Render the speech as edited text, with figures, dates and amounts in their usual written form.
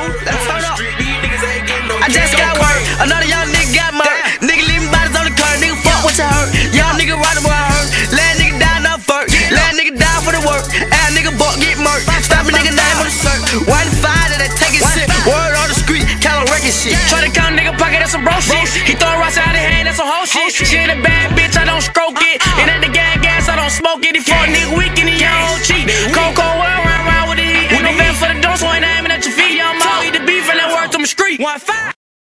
Let's turn up. I just got work. Another young nigga got murked. Nigga leaving bodies on the curb. Nigga fuck what you hurt. Young nigga riding boy I hurt. Last nigga die not first. Last nigga die for the work. Ass nigga buck get murked. Stop a nigga name on the shirt. One five that take it shit. Word on the street, Cali wrecking shit. Try to count nigga pocket, that's some bro shit. He throwing rocks out of his hand, that's some whole shit. She ain't a bad bitch, I don't stroke it. And at the gas, I don't smoke it. He fuck nigga